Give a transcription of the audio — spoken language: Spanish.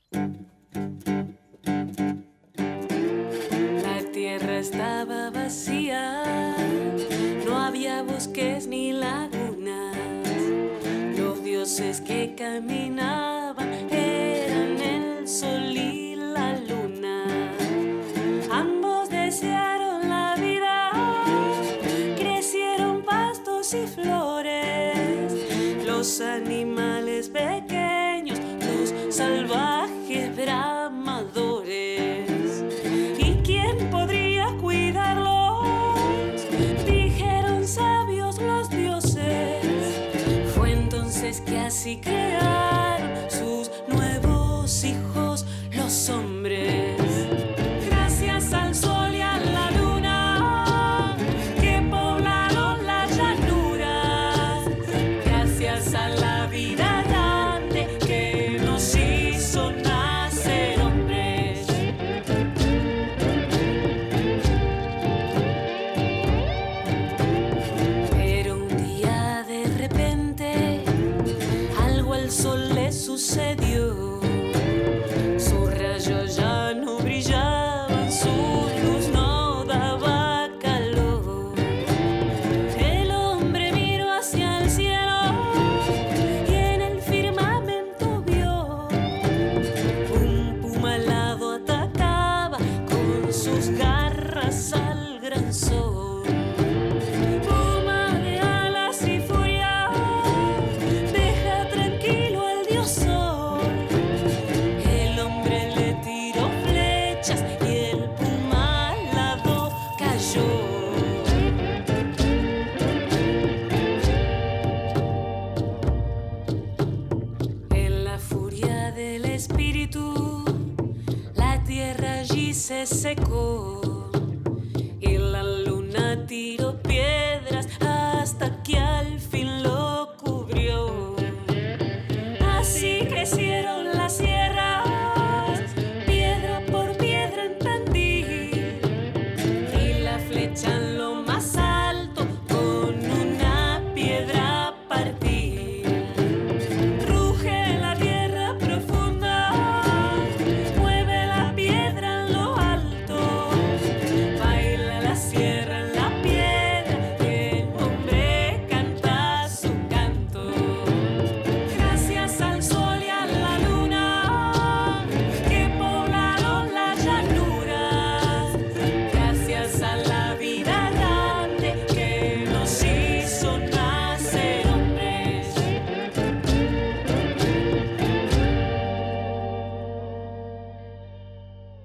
La tierra estaba vacía, no había bosques ni lagunas. Los dioses que caminaban eran el sol y la luna. Ambos desearon la vida, crecieron pastos y flores. Los animales pequeños, los salvajes bramadores. ¿Y quién podría cuidarlos? Dijeron sabios los dioses. Fue entonces que así crearon sus nuevos hijos los hombres. Gracias al sol y a la luna que poblaron las llanuras. Gracias a la vida grande que nos hizo nacer hombres. Pero un día de repente algo al sol le sucedió. Sus rayos ya no brillaban, su luz no daba calor. El hombre miró hacia el cielo y en el firmamento vio un puma alado atacaba con sus garras al gran sol. Puma de alas y furia, deja tranquilo al dios sol. El hombre le tiró flechas y el puma alado cayó. En la furia del espíritu, la tierra allí se secó y la luna tiró piedras hasta que al